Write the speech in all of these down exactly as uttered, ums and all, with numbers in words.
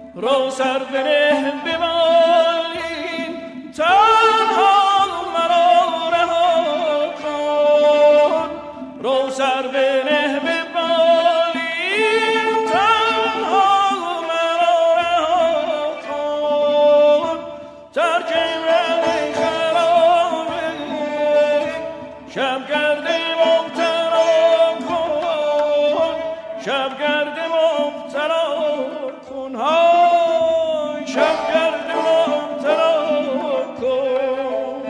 رو سر بره به بالین تنها مرا رها کن رو سر بره به بالین تنها مرا رها کن ترک من خرابه شب گرد مبتلا کن شب گرد مبتلا کن های شب گرد مبتلا کن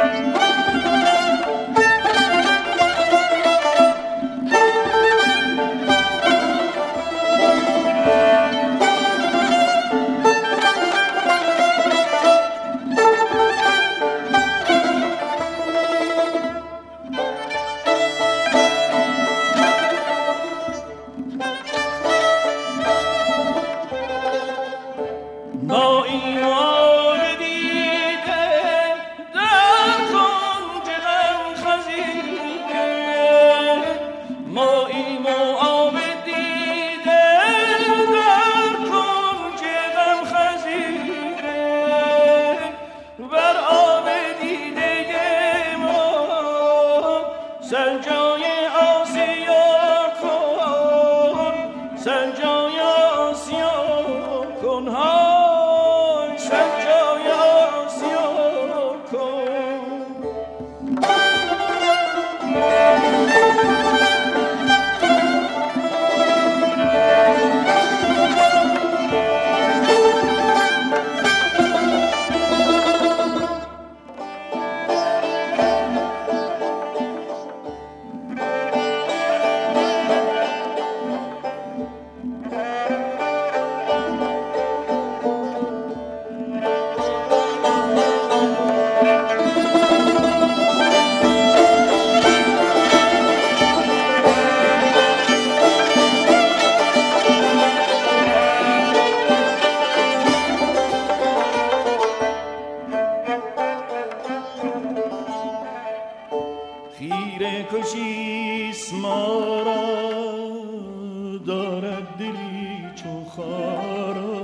خیره کشیست ما را دارد دلی چون خارا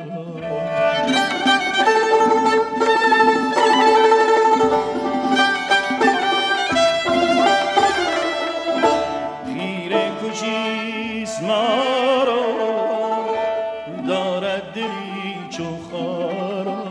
خیره کشیست ما را دارد دلی چون خارا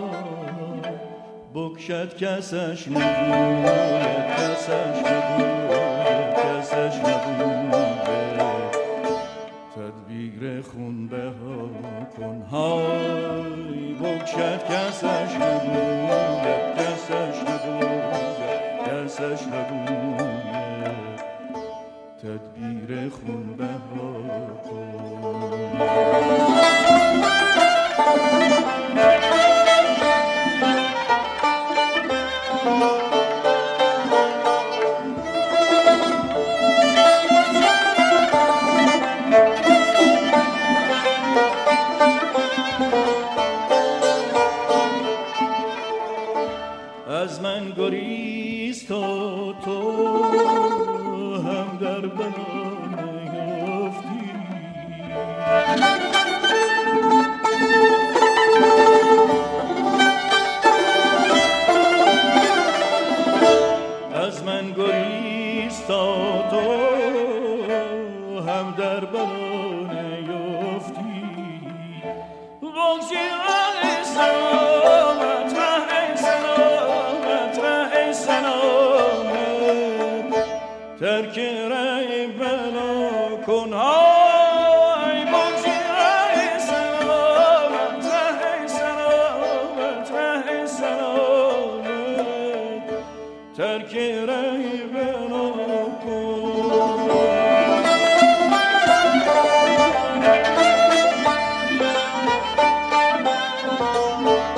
بکشد کسش نگوید کسش نگوید کسش نگوید تدبیر خون بها کن های بکشد کسش نگوید کسش نگوید کسش نگوید تدبیر خون بها کن از من گریز تا تو هم در بلا نیافتی از من گریز تا تو هم در بلا نیافتی بگذی ای سلامت ای سلامت ای سلامت ترک رای بلا کن های بگذی ای سلامت ای سلامت ای سلامت ترک رای بلا کن Thank you.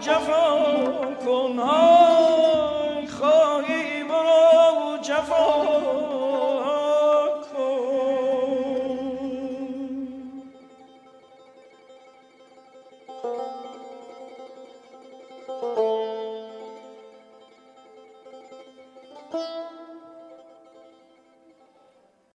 جفا کن ها